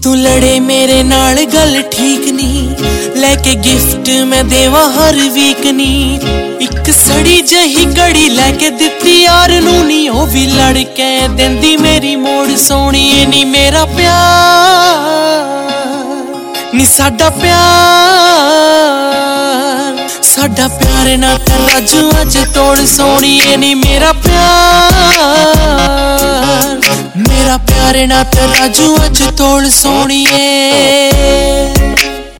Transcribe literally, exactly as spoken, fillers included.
तू लड़े मेरे नाल गल ठीक नी लैके गिफ्ट मैं देवा हर वीक नी एक सड़ी जही घड़ी लैके दित्ती यार नू नी ओ भी लड़ के देंदी मेरी मोड़ सोनी नी मेरा प्यार नी साडा प्यार साडा प्यार ना राजू अज तोड़ सोनी नी मेरा प्यार मेरा प्यार ना राजू अज तोड़ सोनिए।